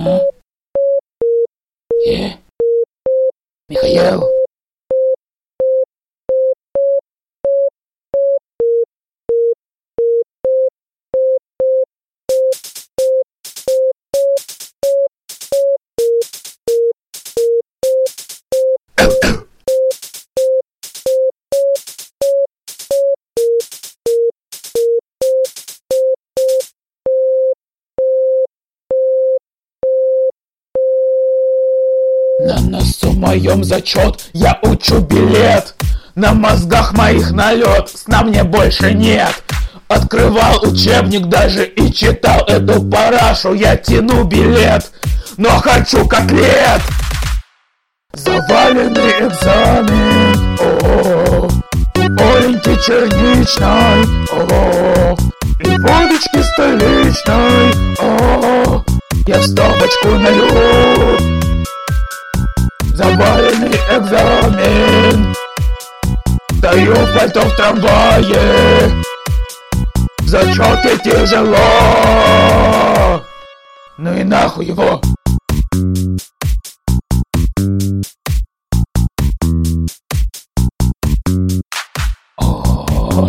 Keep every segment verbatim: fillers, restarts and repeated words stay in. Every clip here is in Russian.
А? Э? Михаил? На носу моем зачет, я учу билет. На мозгах моих налет, сна мне больше нет. Открывал учебник даже и читал эту парашу. Я тяну билет, но хочу котлет. Заваленный экзамен, о-о-о. Оленьки черничной, о-о-о. И водочки столичной, о-о-о. Я в стопочку налью. Заваленный экзамен. Стою в пальто в трамвае. В зачёте тяжело. Ну и нахуй его. О-о-о.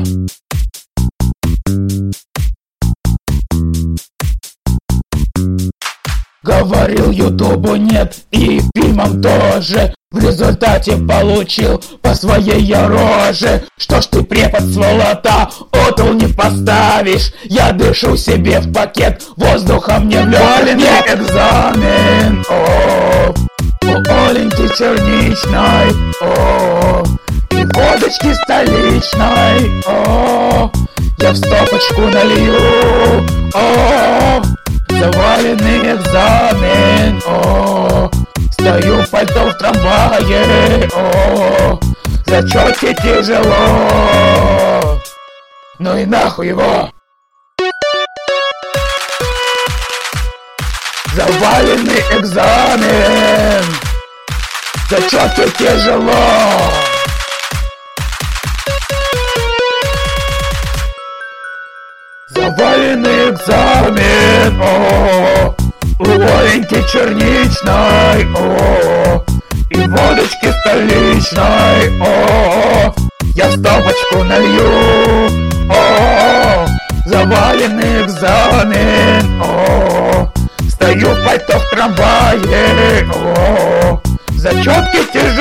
Говорил, ютубу нет и фильмам тоже. В результате получил по своей я роже. Что ж ты, препод, сволота, отл не поставишь. Я дышу себе в пакет, воздухом не валенный экзамен. О, у Оленьки черничной, о, и водочки столичной, о, я в стопочку налью, о. Заваленный экзамен, о, стою в пальто в трамвае, о, в зачёте тяжело. Ну и нахуй его. Заваленный экзамен, в зачёте тяжело. Заваленный экзамен, о, у Оленьки черничной, о, и водочки столичной, о, я в стопочку налью, о, заваленный экзамен, о, стою в пальто в трамвае, о, зачётки тяжелые.